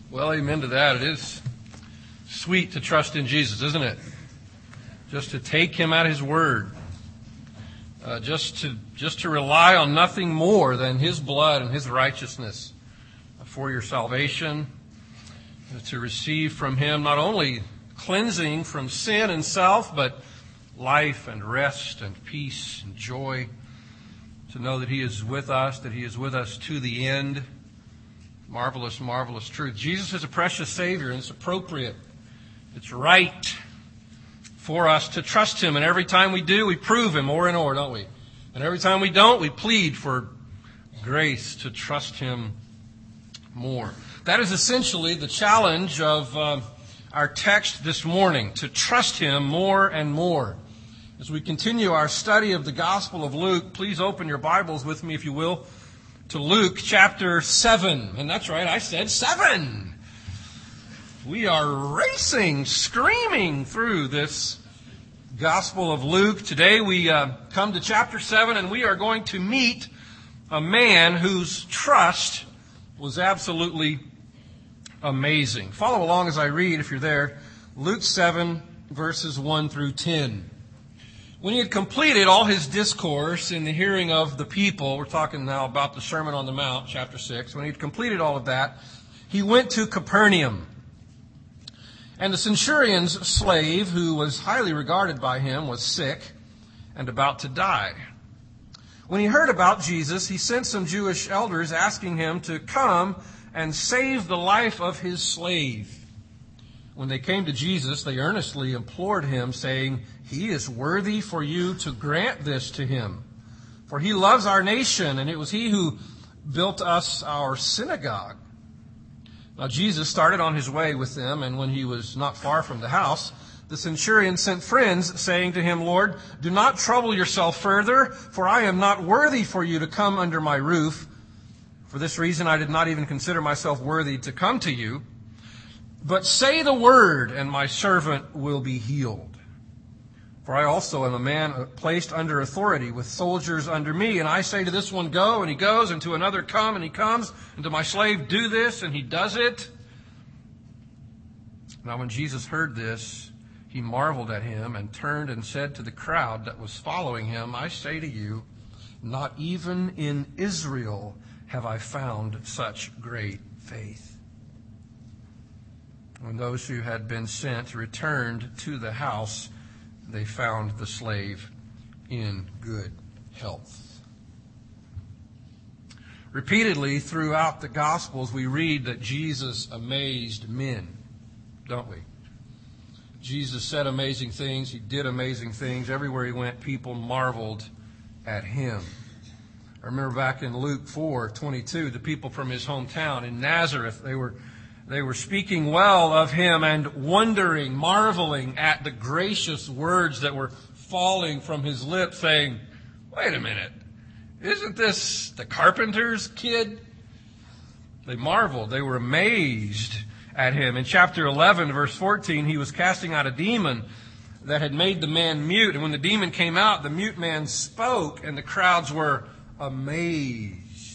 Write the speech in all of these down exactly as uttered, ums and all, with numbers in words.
Well, amen to that. It is sweet to trust in Jesus, isn't it? Just to take him at his word. Uh, just to just to rely on nothing more than his blood and his righteousness for your salvation. To receive from him not only cleansing from sin and self, but life and rest and peace and joy. To know that he is with us, that he is with us to the end. Marvelous, marvelous truth. Jesus is a precious Savior, and it's appropriate. It's right for us to trust him. And every time we do, we prove him more and more, don't we? And every time we don't, we plead for grace to trust him more. That is essentially the challenge of uh, our text this morning, to trust him more and more. As we continue our study of the Gospel of Luke, please open your Bibles with me, if you will, to Luke chapter seven. And that's right, I said seven. We are racing, screaming through this Gospel of Luke. Today we uh, come to chapter seven, and we are going to meet a man whose trust was absolutely amazing. Follow along as I read, if you're there. Luke seven, verses one through ten. When he had completed all his discourse in the hearing of the people, we're talking now about the Sermon on the Mount, chapter six. When he had completed all of that, he went to Capernaum. And the centurion's slave, who was highly regarded by him, was sick and about to die. When he heard about Jesus, he sent some Jewish elders asking him to come and save the life of his slave. When they came to Jesus, they earnestly implored him, saying, "He is worthy for you to grant this to him, for he loves our nation, and it was he who built us our synagogue." Now Jesus started on his way with them, and when he was not far from the house, the centurion sent friends, saying to him, "Lord, do not trouble yourself further, for I am not worthy for you to come under my roof. For this reason I did not even consider myself worthy to come to you. But say the word, and my servant will be healed. For I also am a man placed under authority, with soldiers under me. And I say to this one, go, and he goes, and to another, come, and he comes, and to my slave, do this, and he does it." Now when Jesus heard this, he marveled at him, and turned and said to the crowd that was following him, "I say to you, not even in Israel have I found such great faith." When those who had been sent returned to the house, they found the slave in good health. Repeatedly throughout the Gospels, we read that Jesus amazed men, don't we? Jesus said amazing things. He did amazing things. Everywhere he went, people marveled at him. I remember back in Luke four twenty-two, the people from his hometown in Nazareth, they were They were speaking well of him and wondering, marveling at the gracious words that were falling from his lips, saying, "Wait a minute, isn't this the carpenter's kid?" They marveled. They were amazed at him. In chapter eleven, verse fourteen, he was casting out a demon that had made the man mute. And when the demon came out, the mute man spoke, and the crowds were amazed.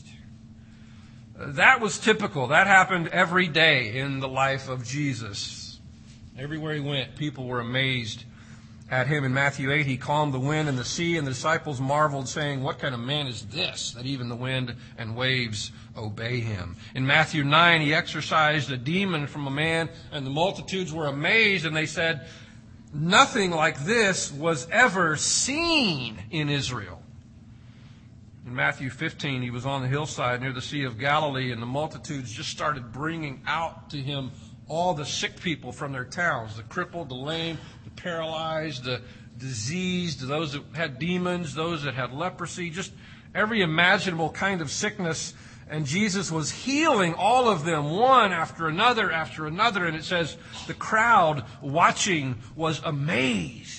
That was typical. That happened every day in the life of Jesus. Everywhere he went, people were amazed at him. In Matthew eight, he calmed the wind and the sea, and the disciples marveled, saying, "What kind of man is this, that even the wind and waves obey him?" In Matthew nine, he exorcised a demon from a man, and the multitudes were amazed, and they said, "Nothing like this was ever seen in Israel." In Matthew fifteen, he was on the hillside near the Sea of Galilee, and the multitudes just started bringing out to him all the sick people from their towns, the crippled, the lame, the paralyzed, the diseased, those that had demons, those that had leprosy, just every imaginable kind of sickness. And Jesus was healing all of them, one after another after another. And it says the crowd watching was amazed.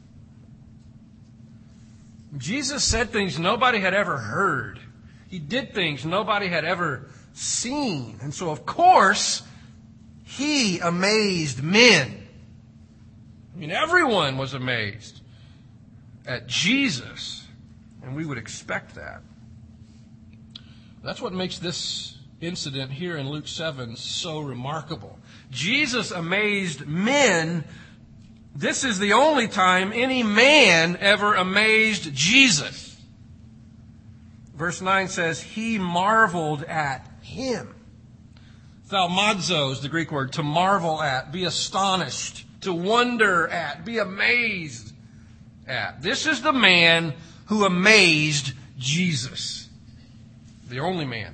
Jesus said things nobody had ever heard. He did things nobody had ever seen. And so, of course, he amazed men. I mean, everyone was amazed at Jesus. And we would expect that. That's what makes this incident here in Luke seven so remarkable. Jesus amazed men. This is the only time any man ever amazed Jesus. Verse nine says, he marveled at him. Thaumazo is the Greek word, to marvel at, be astonished, to wonder at, be amazed at. This is the man who amazed Jesus. The only man.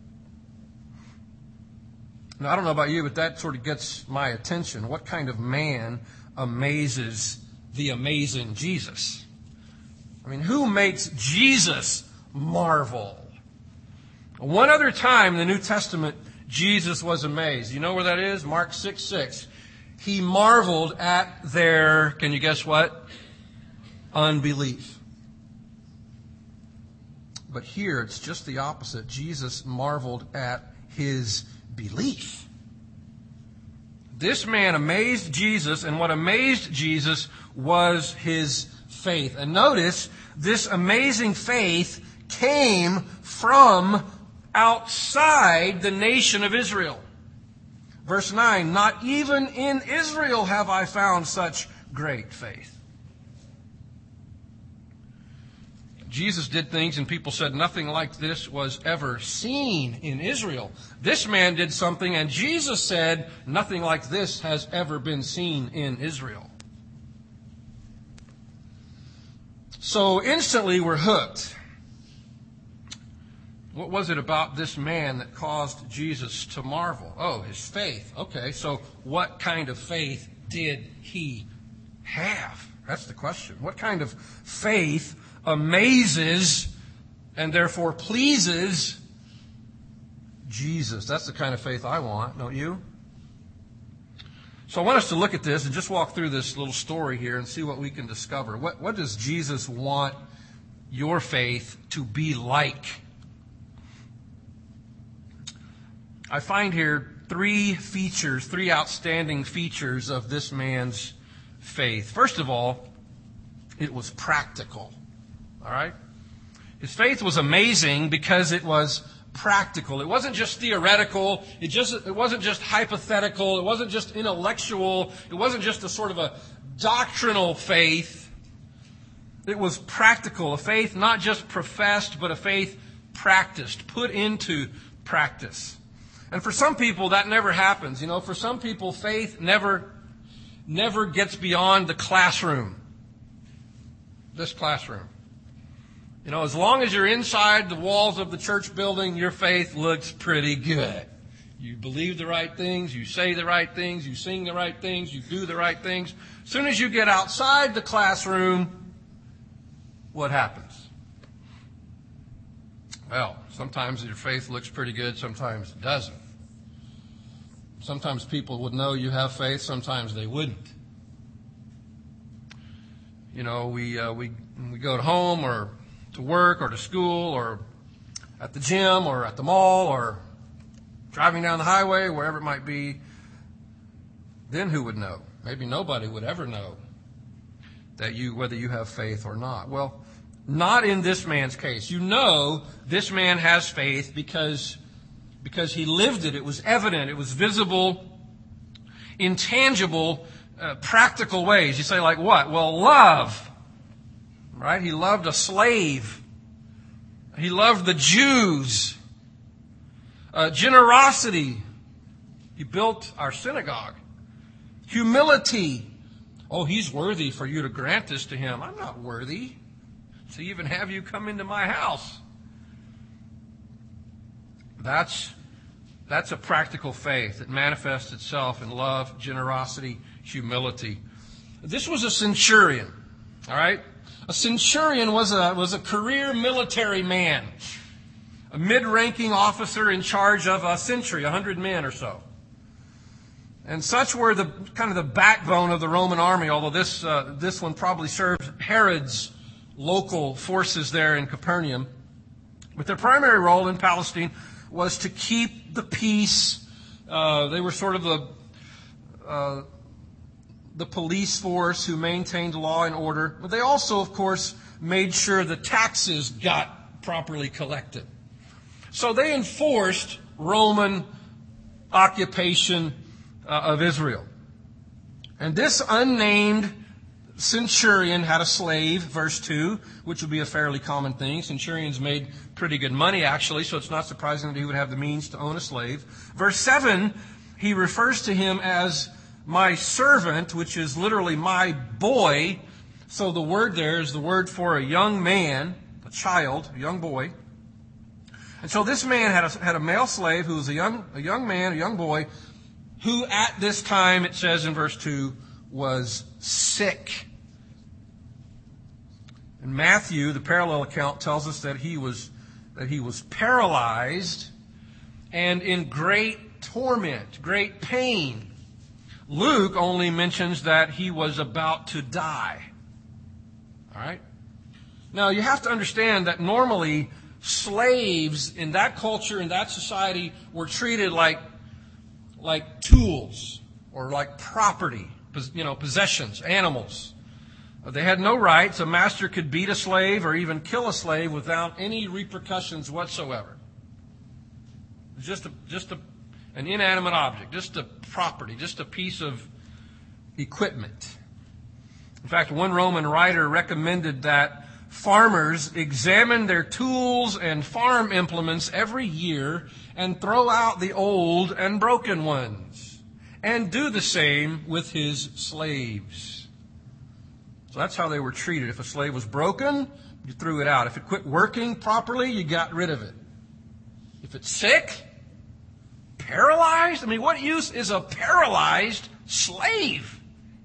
Now, I don't know about you, but that sort of gets my attention. What kind of man amazes the amazing Jesus? I mean, who makes Jesus marvel? One other time in the New Testament, Jesus was amazed. You know where that is? Mark six six. He marveled at their, can you guess what? Unbelief. But here it's just the opposite. Jesus marveled at his belief. This man amazed Jesus, and what amazed Jesus was his faith. And notice, this amazing faith came from outside the nation of Israel. Verse nine, not even in Israel have I found such great faith. Jesus did things and people said nothing like this was ever seen in Israel. This man did something and Jesus said nothing like this has ever been seen in Israel. So instantly we're hooked. What was it about this man that caused Jesus to marvel? Oh, his faith. Okay, so what kind of faith did he have? That's the question. What kind of faith amazes and therefore pleases Jesus? That's the kind of faith I want, don't you? So I want us to look at this and just walk through this little story here and see what we can discover. What, what does Jesus want your faith to be like? I find here three features, three outstanding features of this man's faith. First of all, it was practical. All right? His faith was amazing because it was practical. It wasn't just theoretical. It just it wasn't just hypothetical. It wasn't just intellectual. It wasn't just a sort of a doctrinal faith. It was practical. A faith not just professed, but a faith practiced, put into practice. And for some people, that never happens. You know, for some people, faith never, never gets beyond the classroom. This classroom. You know, as long as you're inside the walls of the church building, your faith looks pretty good. You believe the right things, you say the right things, you sing the right things, you do the right things. As soon as you get outside the classroom, what happens? Well, sometimes your faith looks pretty good, sometimes it doesn't. Sometimes people would know you have faith, sometimes they wouldn't. You know, we uh, we we go to home or to work or to school or at the gym or at the mall or driving down the highway, wherever it might be. Then who would know? Maybe nobody would ever know that you whether you have faith or not. Well, not in this man's case. You know this man has faith because, because he lived it. It was evident. It was visible, intangible, uh, practical ways. You say, like what? Well, love. Right? He loved a slave. He loved the Jews. Uh, generosity. He built our synagogue. Humility. Oh, he's worthy for you to grant this to him. I'm not worthy to even have you come into my house. That's, that's a practical faith. It manifests itself in love, generosity, humility. This was a centurion, all right? A centurion was a, was a career military man, a mid-ranking officer in charge of a century, a hundred men or so. And such were the kind of the backbone of the Roman army, although this, uh, this one probably served Herod's local forces there in Capernaum. But their primary role in Palestine was to keep the peace. Uh, they were sort of the uh, the police force who maintained law and order. But they also, of course, made sure the taxes got properly collected. So they enforced Roman occupation uh, of Israel. And this unnamed centurion had a slave, verse two, which would be a fairly common thing. Centurions made pretty good money, actually, so it's not surprising that he would have the means to own a slave. Verse seven, he refers to him as my servant, which is literally my boy. So the word there is the word for a young man, a child, a young boy. And so this man had a, had a male slave who was a young, a young man, a young boy, who at this time, it says in verse two, was sick. And Matthew, the parallel account, tells us that he was that he was paralyzed and in great torment, great pain. Luke only mentions that he was about to die. All right? Now, you have to understand that normally slaves in that culture, in that society, were treated like, like tools or like property, you know, possessions, animals. They had no rights. A master could beat a slave or even kill a slave without any repercussions whatsoever. It was just a, just a, an inanimate object, just a property, just a piece of equipment. In fact, one Roman writer recommended that farmers examine their tools and farm implements every year and throw out the old and broken ones, and do the same with his slaves. So that's how they were treated. If a slave was broken, you threw it out. If it quit working properly, you got rid of it. If it's sick, paralyzed, I mean, what use is a paralyzed slave?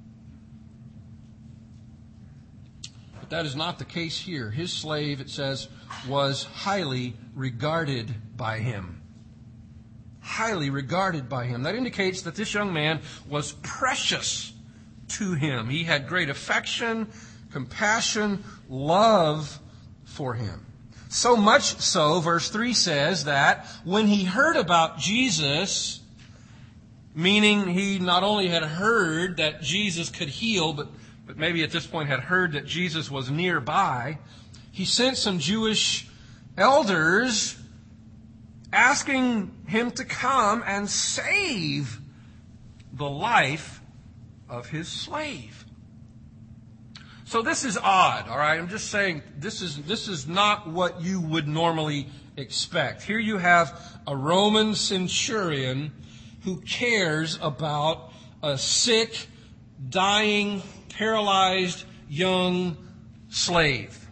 But that is not the case here. His slave, it says, was highly regarded by him. Highly regarded by him. That indicates that this young man was precious to him. He had great affection, compassion, love for him. So much so, verse three says that when he heard about Jesus, meaning he not only had heard that Jesus could heal, but, but maybe at this point had heard that Jesus was nearby, he sent some Jewish elders asking him to come and save the life of his slave. So this is odd, all right? I'm just saying this is this is not what you would normally expect. Here you have a Roman centurion who cares about a sick, dying, paralyzed young slave.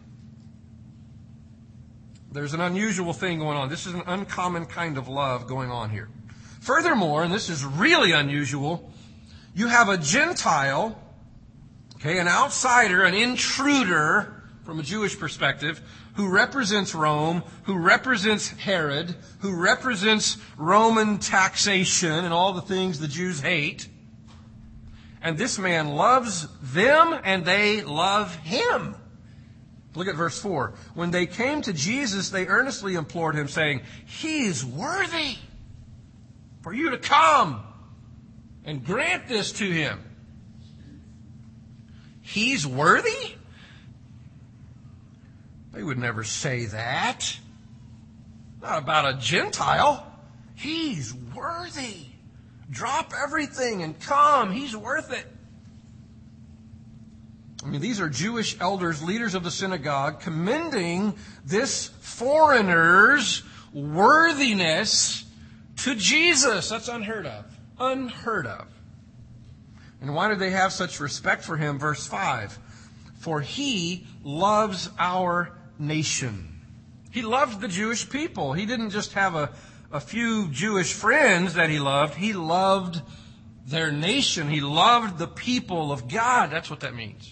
There's an unusual thing going on. This is an uncommon kind of love going on here. Furthermore, and this is really unusual, you have a Gentile, okay, an outsider, an intruder from a Jewish perspective, who represents Rome, who represents Herod, who represents Roman taxation and all the things the Jews hate. And this man loves them and they love him. Look at verse four. When they came to Jesus, they earnestly implored him, saying, "He is worthy for you to come and grant this to him." He's worthy? They would never say that. Not about a Gentile. He's worthy. Drop everything and come. He's worth it. I mean, these are Jewish elders, leaders of the synagogue, commending this foreigner's worthiness to Jesus. That's unheard of. Unheard of. And why do they have such respect for him? Verse five. For he loves our nation. He loved the Jewish people. He didn't just have a, a few Jewish friends that he loved. He loved their nation. He loved the people of God. That's what that means.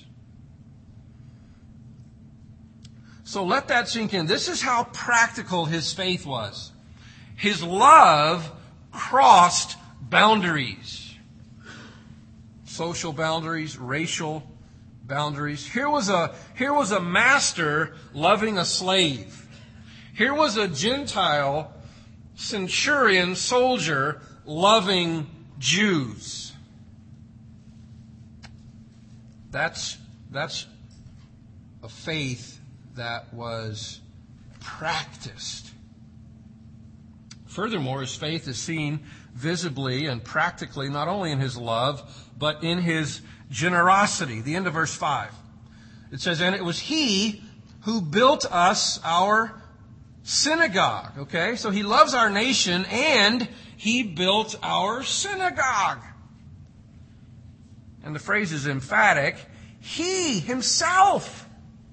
So let that sink in. This is how practical his faith was. His love crossed boundaries. Social boundaries, racial boundaries. Here was a, here was a master loving a slave. Here was a Gentile centurion soldier loving Jews. That's, that's a faith that was practiced. Furthermore, his faith is seen visibly and practically not only in his love, but in his generosity. The end of verse five. It says, and it was he who built us our synagogue. Okay, so he loves our nation and he built our synagogue. And the phrase is emphatic. He himself.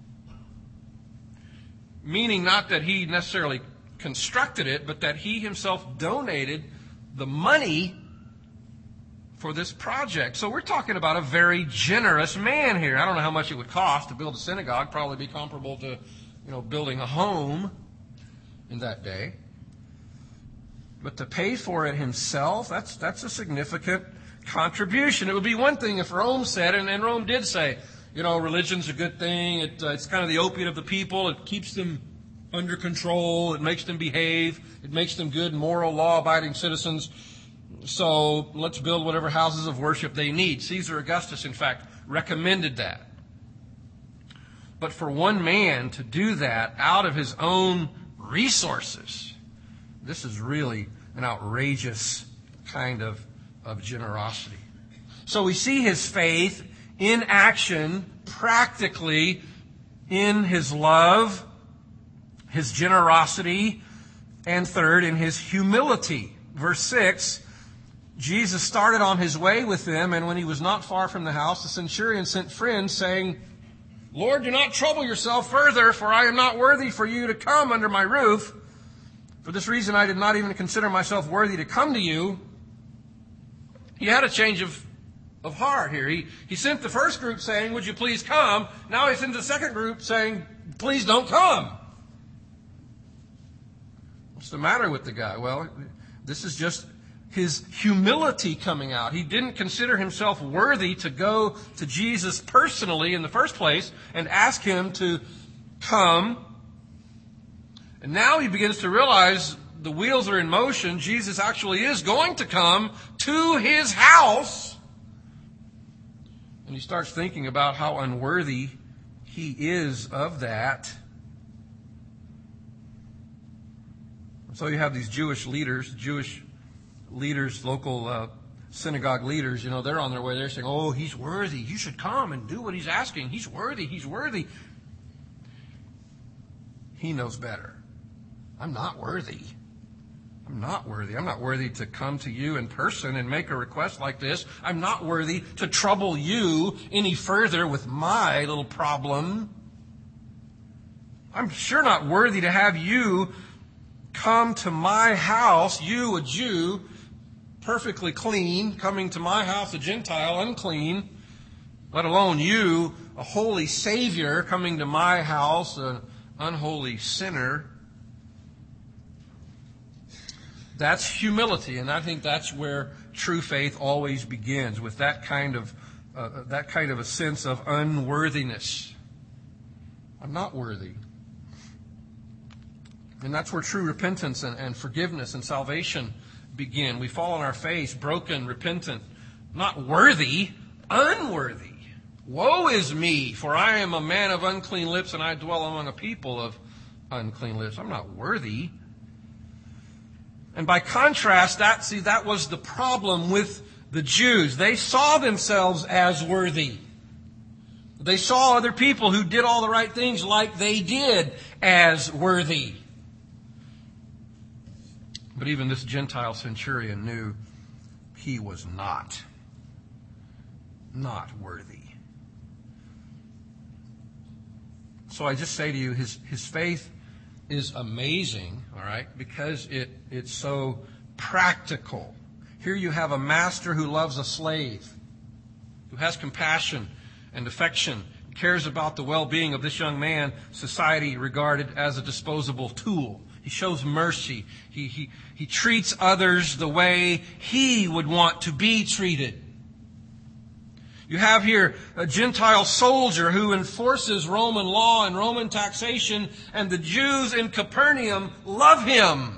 Meaning not that he necessarily constructed it, but that he himself donated the money for this project. So we're talking about a very generous man here. I don't know how much it would cost to build a synagogue. Probably be comparable to, you know, building a home in that day. But to pay for it himself, that's that's a significant contribution. It would be one thing if Rome said, and, and Rome did say, you know, religion's a good thing. It, uh, it's kind of the opiate of the people. It keeps them under control. It makes them behave. It makes them good, moral, law-abiding citizens. So let's build whatever houses of worship they need. Caesar Augustus, in fact, recommended that. But for one man to do that out of his own resources, this is really an outrageous kind of, of generosity. So we see his faith in action, practically, in his love, his generosity, and third, in his humility. Verse six, Jesus started on his way with them, and when he was not far from the house, the centurion sent friends, saying, Lord, do not trouble yourself further, for I am not worthy for you to come under my roof. For this reason I did not even consider myself worthy to come to you. He had a change of, of heart here. He, he sent the first group saying, would you please come? Now he sends the second group saying, please don't come. What's the matter with the guy? Well, this is just his humility coming out. He didn't consider himself worthy to go to Jesus personally in the first place and ask him to come. And now he begins to realize the wheels are in motion. Jesus actually is going to come to his house. And he starts thinking about how unworthy he is of that. So you have these Jewish leaders, Jewish leaders, local uh, synagogue leaders, you know, they're on their way. They're saying, oh, he's worthy. You should come and do what he's asking. He's worthy. He's worthy. He knows better. I'm not worthy. I'm not worthy. I'm not worthy to come to you in person and make a request like this. I'm not worthy to trouble you any further with my little problem. I'm sure not worthy to have you come to my house, you, a Jew, perfectly clean, coming to my house, a Gentile, unclean, let alone you, a holy Savior, coming to my house, an unholy sinner. That's humility, and I think that's where true faith always begins, with that kind of uh, that kind of a sense of unworthiness. I'm not worthy. And that's where true repentance and, and forgiveness and salvation begin. We fall on our face, broken, repentant, not worthy, unworthy. Woe is me, for I am a man of unclean lips, and I dwell among a people of unclean lips. I'm not worthy. And by contrast, that see, that was the problem with the Jews. They saw themselves as worthy. They saw other people who did all the right things like they did as worthy. But even this Gentile centurion knew he was not, not worthy. So I just say to you, his, his faith is amazing, all right, because it, it's so practical. Here you have a master who loves a slave, who has compassion and affection, cares about the well-being of this young man, society regarded as a disposable tool. He shows mercy. He, he, he treats others the way he would want to be treated. You have here a Gentile soldier who enforces Roman law and Roman taxation, and the Jews in Capernaum love him.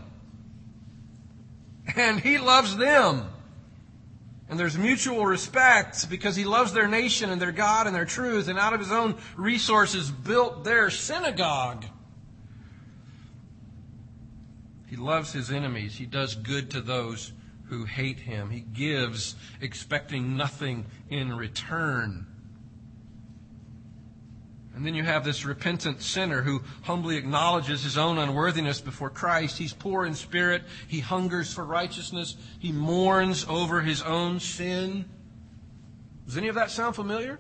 And he loves them. And there's mutual respect because he loves their nation and their God and their truth, and out of his own resources built their synagogue. He loves his enemies. He does good to those who hate him. He gives, expecting nothing in return. And then you have this repentant sinner who humbly acknowledges his own unworthiness before Christ. He's poor in spirit. He hungers for righteousness. He mourns over his own sin. Does any of that sound familiar?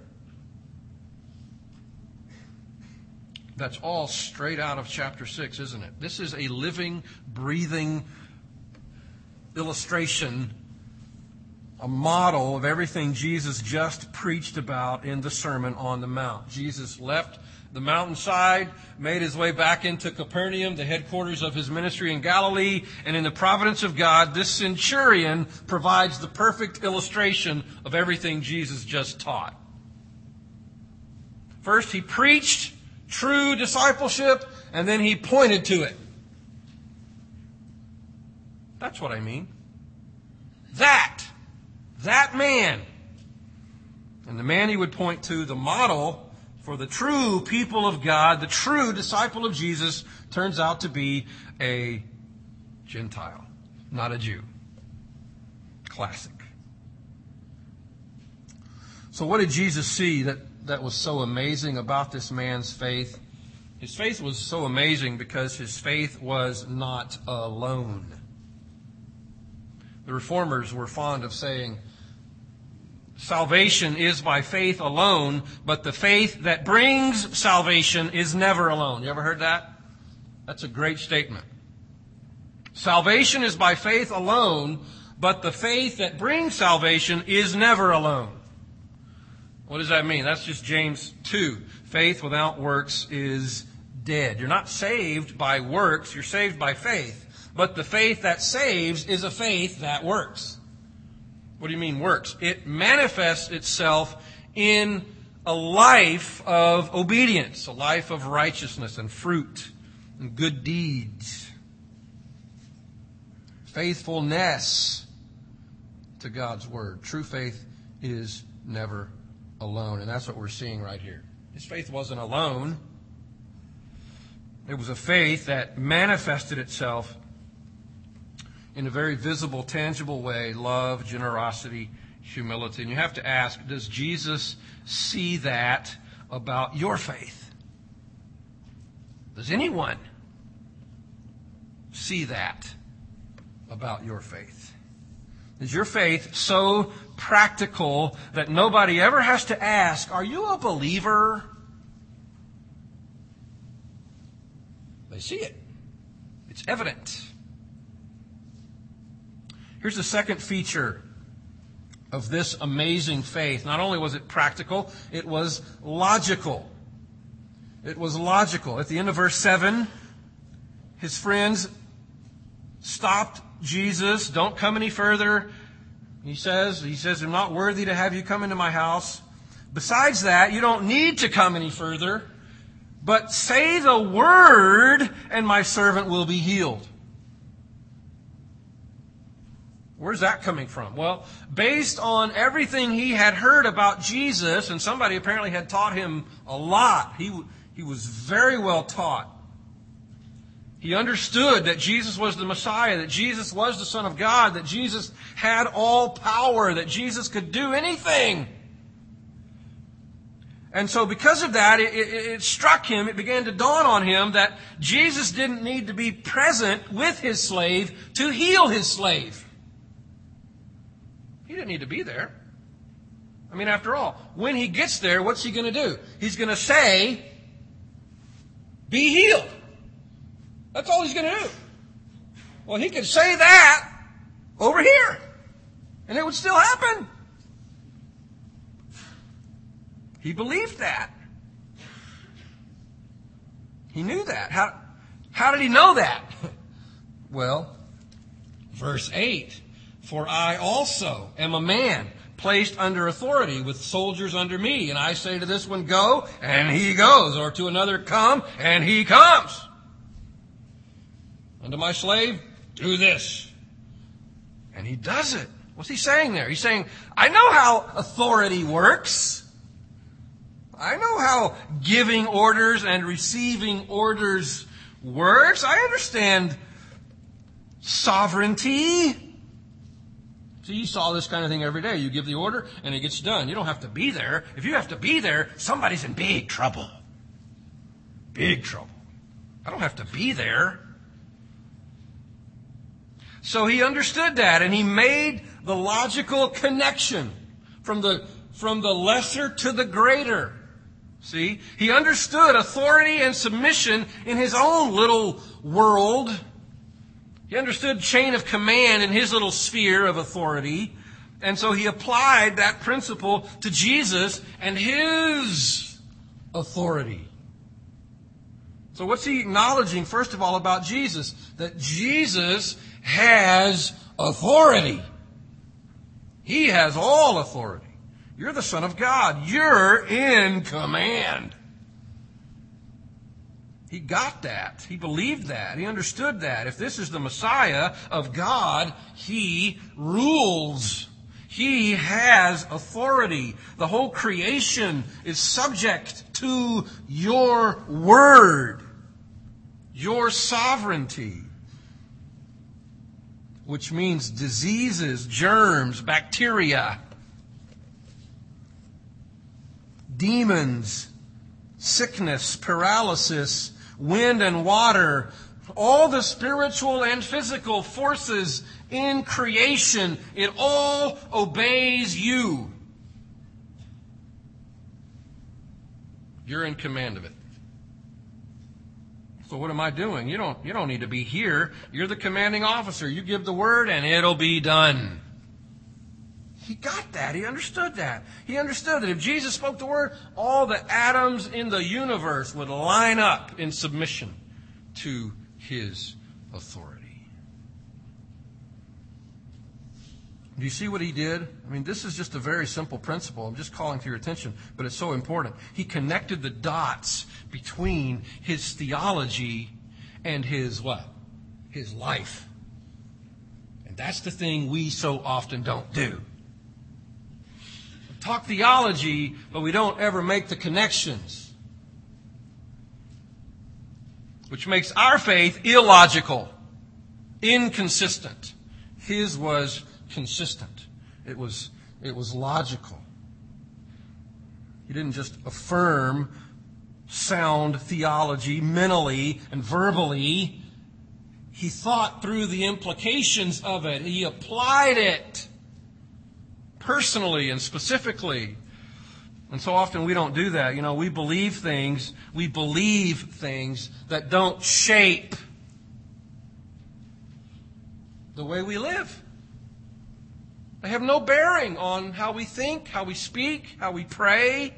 That's all straight out of chapter six, isn't it? This is a living, breathing illustration, a model of everything Jesus just preached about in the Sermon on the Mount. Jesus left the mountainside, made his way back into Capernaum, the headquarters of his ministry in Galilee, and in the providence of God, this centurion provides the perfect illustration of everything Jesus just taught. First, he preached true discipleship, and then he pointed to it. That's what I mean. That, that man, and the man he would point to, the model for the true people of God, the true disciple of Jesus, turns out to be a Gentile, not a Jew. Classic. So what did Jesus see that, that was so amazing about this man's faith? His faith was so amazing because his faith was not alone. The Reformers were fond of saying, salvation is by faith alone, but the faith that brings salvation is never alone. You ever heard that? That's a great statement. Salvation is by faith alone, but the faith that brings salvation is never alone. What does that mean? That's just James two. Faith without works is dead. You're not saved by works, you're saved by faith. But the faith that saves is a faith that works. What do you mean works? It manifests itself in a life of obedience, a life of righteousness and fruit and good deeds. Faithfulness to God's word. True faith is never alone. And that's what we're seeing right here. His faith wasn't alone. It was a faith that manifested itself in a very visible, tangible way: love, generosity, humility. And you have to ask, does Jesus see that about your faith? Does anyone see that about your faith? Is your faith so practical that nobody ever has to ask, are you a believer? They see it. It's evident. Here's the second feature of this amazing faith. Not only was it practical, it was logical. It was logical. At the end of verse seven, his friends stopped Jesus. Don't come any further. He says, he says, I'm not worthy to have you come into my house. Besides that, you don't need to come any further, but say the word and my servant will be healed. Where's that coming from? Well, based on everything he had heard about Jesus, and somebody apparently had taught him a lot. He, he was very well taught. He understood that Jesus was the Messiah, that Jesus was the Son of God, that Jesus had all power, that Jesus could do anything. And so because of that, it, it, it struck him, it began to dawn on him that Jesus didn't need to be present with his slave to heal his slave. He didn't need to be there. I mean, after all, when he gets there, what's he going to do? He's going to say, be healed. That's all he's going to do. Well, he could say that over here, and it would still happen. He believed that. He knew that. How, how did he know that? Well, verse eight. For I also am a man placed under authority with soldiers under me. And I say to this one, go, and he goes. Or to another, come, and he comes. Unto my slave, do this. And he does it. What's he saying there? He's saying, I know how authority works. I know how giving orders and receiving orders works. I understand sovereignty. See, you saw this kind of thing every day. You give the order, and it gets done. You don't have to be there. If you have to be there, somebody's in big trouble. Big trouble. I don't have to be there. So he understood that, and he made the logical connection from the, from the lesser to the greater. See? He understood authority and submission in his own little world. He understood chain of command in his little sphere of authority. And so he applied that principle to Jesus and his authority. So what's he acknowledging, first of all, about Jesus? That Jesus has authority. He has all authority. You're the Son of God. You're in command. He got that. He believed that. He understood that. If this is the Messiah of God, He rules. He has authority. The whole creation is subject to your word, your sovereignty, which means diseases, germs, bacteria, demons, sickness, paralysis, wind and water, all the spiritual and physical forces in creation, it all obeys you. You're in command of it. So what am I doing? You don't, you don't need to be here. You're the commanding officer. You give the word and it'll be done. He got that. He understood that. He understood that if Jesus spoke the word, all the atoms in the universe would line up in submission to His authority. Do you see what he did? I mean, this is just a very simple principle. I'm just calling to your attention, but it's so important. He connected the dots between his theology and his what? His life. And that's the thing we so often don't do. Talk theology, but we don't ever make the connections. Which makes our faith illogical, inconsistent. His was consistent. It was, it was logical. He didn't just affirm sound theology mentally and verbally. He thought through the implications of it. He applied it personally and specifically. And so often we don't do that. You know, we believe things, we believe things that don't shape the way we live. They have no bearing on how we think, how we speak, how we pray.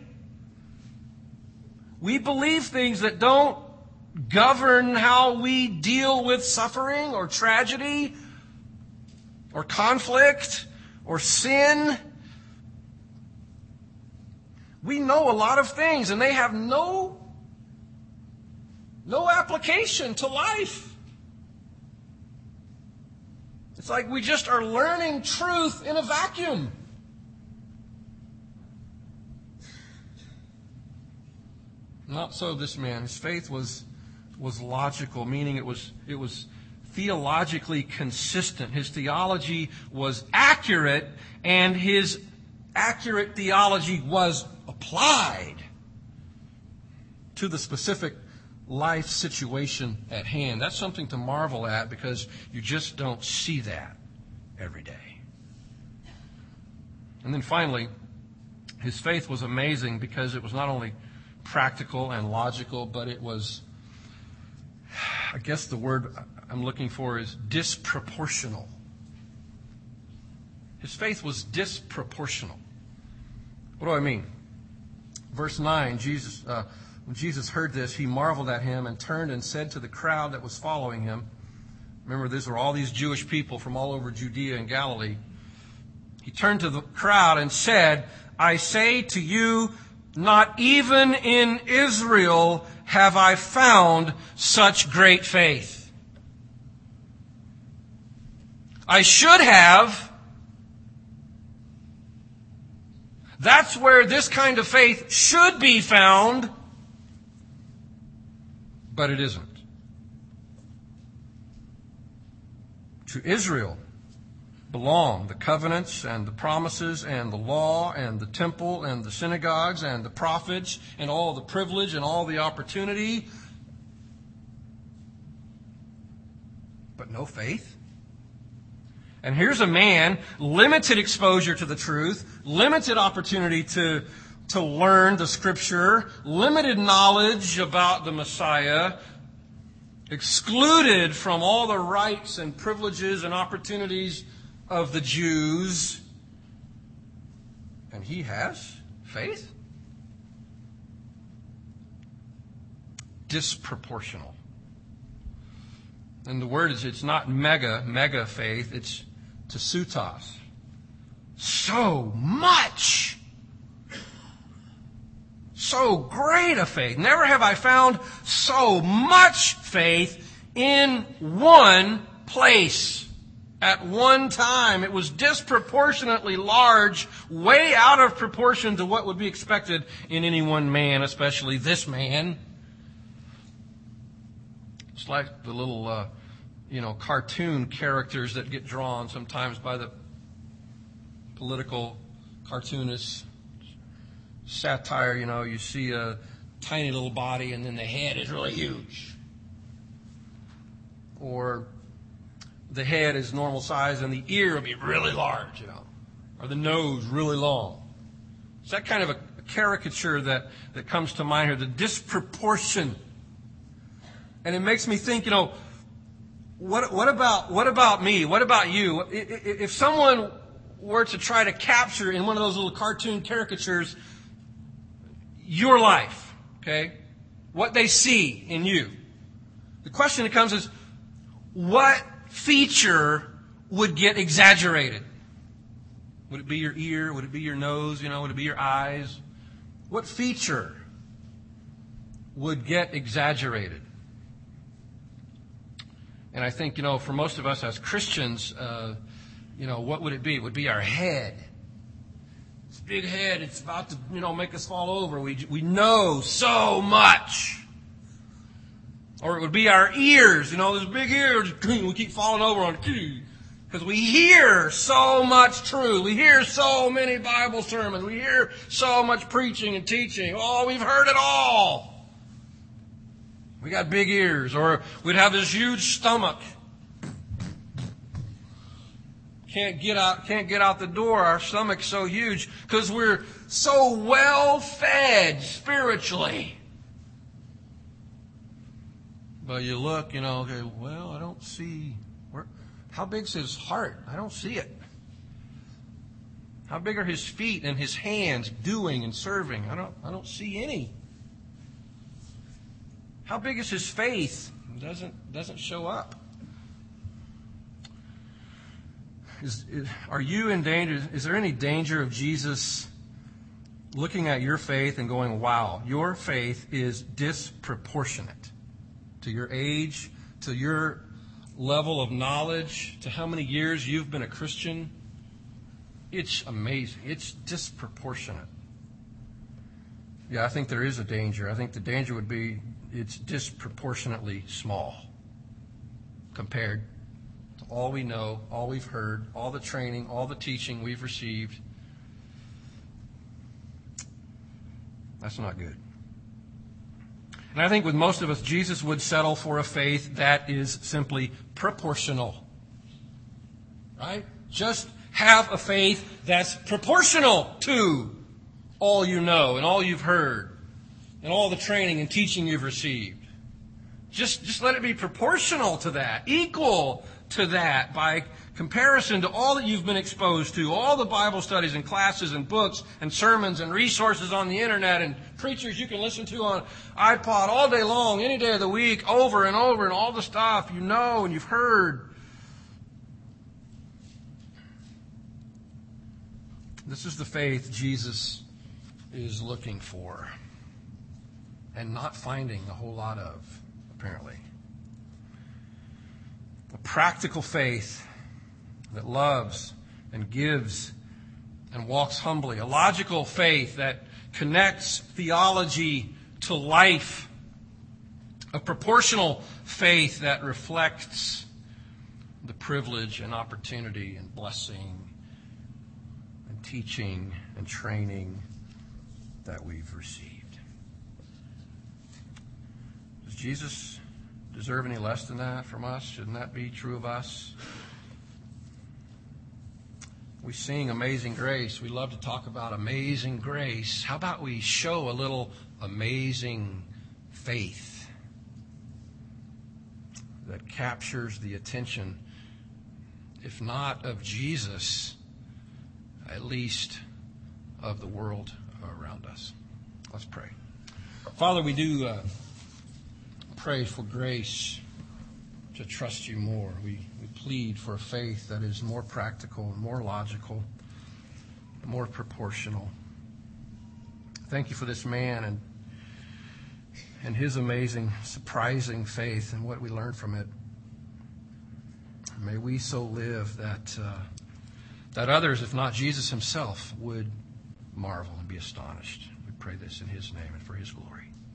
We believe things that don't govern how we deal with suffering or tragedy or conflict or sin. We know a lot of things, and they have no, no application to life. It's like we just are learning truth in a vacuum. Not so this man. His faith was was logical, meaning it was it was theologically consistent. His theology was accurate, and his accurate theology was applied to the specific life situation at hand. That's something to marvel at, because you just don't see that every day. And then finally, his faith was amazing because it was not only practical and logical, but it was, I guess the word I'm looking for is disproportional. His faith was disproportional. What do I mean? Verse nine, Jesus, uh, when Jesus heard this, he marveled at him and turned and said to the crowd that was following him. Remember, these were all these Jewish people from all over Judea and Galilee. He turned to the crowd and said, I say to you, not even in Israel have I found such great faith. I should have. That's where this kind of faith should be found, but it isn't. To Israel belong the covenants and the promises and the law and the temple and the synagogues and the prophets and all the privilege and all the opportunity, but no faith. And here's a man, limited exposure to the truth, limited opportunity to, to learn the Scripture, limited knowledge about the Messiah, excluded from all the rights and privileges and opportunities of the Jews. And he has faith? Disproportional. And the word is, it's not mega, mega faith, it's tesoutos. So much. So great a faith. Never have I found so much faith in one place. At one time, it was disproportionately large, way out of proportion to what would be expected in any one man, especially this man. It's like the little, uh, you know, cartoon characters that get drawn sometimes by the political cartoonists. Satire, you know, you see a tiny little body and then the head is really huge. Or the head is normal size and the ear will be really large, you know. Or the nose really long. It's that kind of a caricature that, that comes to mind here, the disproportion. And it makes me think, you know, what, what about what about me? What about you? If someone were to try to capture in one of those little cartoon caricatures your life, okay, what they see in you, the question that comes is, what feature would get exaggerated? Would it be your ear? Would it be your nose? You know, would it be your eyes? What feature would get exaggerated? And I think, you know, for most of us as Christians, uh, you know, what would it be? It would be our head. This big head, it's about to, you know, make us fall over. We, we know so much. Or it would be our ears, you know, those big ears, we keep falling over on it. Because we hear so much truth. We hear so many Bible sermons. We hear so much preaching and teaching. Oh, we've heard it all. We got big ears. Or we'd have this huge stomach. Can't get out, can't get out the door. Our stomach's so huge because we're so well fed spiritually. But you look, you know, okay, well, I don't see where. How big's his heart? I don't see it. How big are his feet and his hands doing and serving? I don't, I don't see any. How big is his faith? It doesn't doesn't show up. Is, is, are you in danger? Is there any danger of Jesus looking at your faith and going, wow, your faith is disproportionate to your age, to your level of knowledge, to how many years you've been a Christian? It's amazing. It's disproportionate. Yeah, I think there is a danger. I think the danger would be it's disproportionately small compared to all we know, all we've heard, all the training, all the teaching we've received. That's not good. And I think with most of us, Jesus would settle for a faith that is simply proportional. Right? Just have a faith that's proportional to all you know and all you've heard and all the training and teaching you've received. Just, just let it be proportional to that, equal to that by comparison to all that you've been exposed to, all the Bible studies and classes and books and sermons and resources on the internet and preachers you can listen to on iPod all day long, any day of the week, over and over, and all the stuff you know and you've heard. This is the faith Jesus is looking for and not finding a whole lot of, apparently. A practical faith that loves and gives and walks humbly. A logical faith that connects theology to life. A proportional faith that reflects the privilege and opportunity and blessing and teaching and training that we've received. Does Jesus deserve any less than that from us? Shouldn't that be true of us? We sing Amazing Grace. We love to talk about amazing grace. How about we show a little amazing faith that captures the attention, if not of Jesus, at least of the world around us. Let's pray. Father, we do uh, pray for grace to trust you more. We, we plead for a faith that is more practical, more logical, more proportional. Thank you for this man and and his amazing, surprising faith and what we learned from it. May we so live that uh, that others, if not Jesus himself, would marvel and be astonished. We pray this in his name and for his glory.